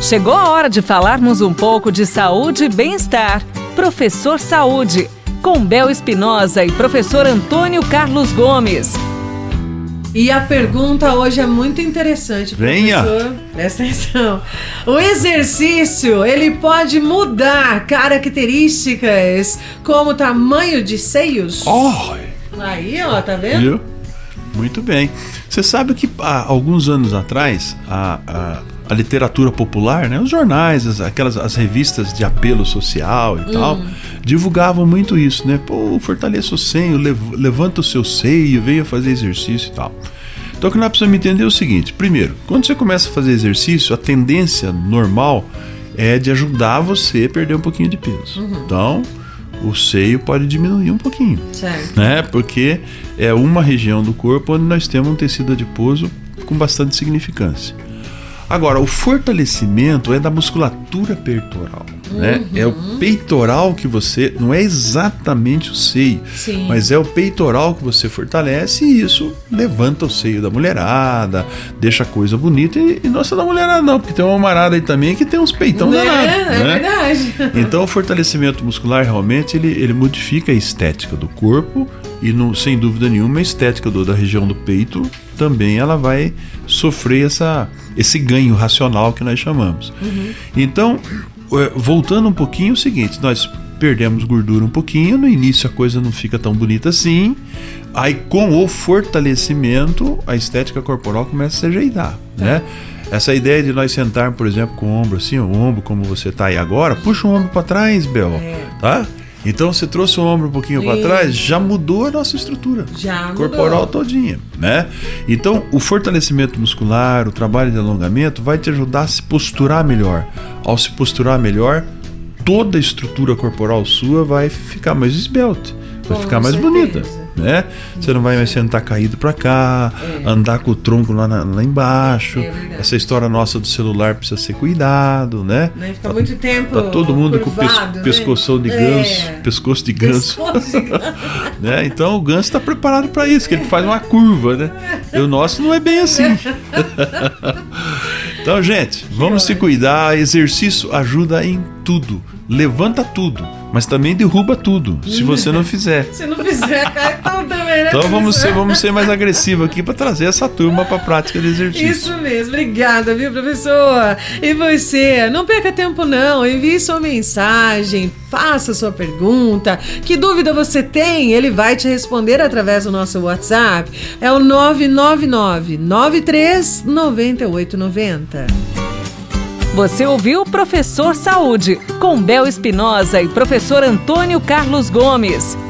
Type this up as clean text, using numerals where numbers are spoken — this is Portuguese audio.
Chegou a hora de falarmos um pouco de saúde e bem-estar. Professor Saúde, com Bel Espinosa e professor Antônio Carlos Gomes. E a pergunta hoje é muito interessante, professor. Venha! Presta atenção. O exercício, ele pode mudar características como tamanho de seios? Aí, ó, tá vendo? Viu? Muito bem. Você sabe que há alguns anos atrás, a literatura popular, né, os jornais, as revistas de apelo social e tal, divulgavam muito isso, né? Pô, fortaleça o seio, levanta o seu seio, venha fazer exercício e tal. Então o que nós precisamos entender é o seguinte: primeiro, quando você começa a fazer exercício, a tendência normal é de ajudar você a perder um pouquinho de peso. Então, o seio pode diminuir um pouquinho, Certo. né? Porque é uma região do corpo onde nós temos um tecido adiposo com bastante significância. Agora, o fortalecimento é da musculatura peitoral, né? É o peitoral que você... Não é exatamente o seio, Sim. mas é o peitoral que você fortalece e isso levanta o seio da mulherada, deixa a coisa bonita. E não é só da mulherada não, porque tem uma marada aí também que tem uns peitão danados. É verdade. Então, o fortalecimento muscular realmente ele modifica a estética do corpo e, sem dúvida nenhuma, a estética da região do peito também ela vai sofrer esse ganho racional que nós chamamos. Então, voltando um pouquinho, é o seguinte: nós perdemos gordura um pouquinho, no início a coisa não fica tão bonita assim, aí com o fortalecimento a estética corporal começa a se ajeitar, né? Essa ideia de nós sentar, por exemplo, com o ombro assim, o ombro como você tá aí agora, puxa o ombro para trás, Bel, tá? Então você trouxe o ombro um pouquinho para trás, já mudou a nossa estrutura corporal todinha, né? Então o fortalecimento muscular, o trabalho de alongamento vai te ajudar a se posturar melhor. Ao se posturar melhor, toda a estrutura corporal sua vai ficar mais esbelta, vai ficar mais bonita, né? Você não vai mais sentar caído para cá, andar com o tronco lá embaixo. Essa história nossa do celular precisa ser cuidado, né? Fica muito tempo tá todo mundo curvado, com pescoção de ganso, pescoço de ganso, né? Então o ganso está preparado para isso, que ele faz uma curva, né? E o nosso não é bem assim. Então, gente, vamos se cuidar. Exercício ajuda em tudo, levanta tudo, mas também derruba tudo, se você não fizer. Se não fizer, cai tudo também, né? Então vamos ser mais agressivos aqui para trazer essa turma para a prática de exercício. Isso mesmo, obrigada, viu, professor? E você, não perca tempo não, envie sua mensagem, faça sua pergunta, que dúvida você tem, ele vai te responder através do nosso WhatsApp, é o 999-93-9890. Você ouviu Professor Saúde, com Bel Espinosa e professor Antônio Carlos Gomes.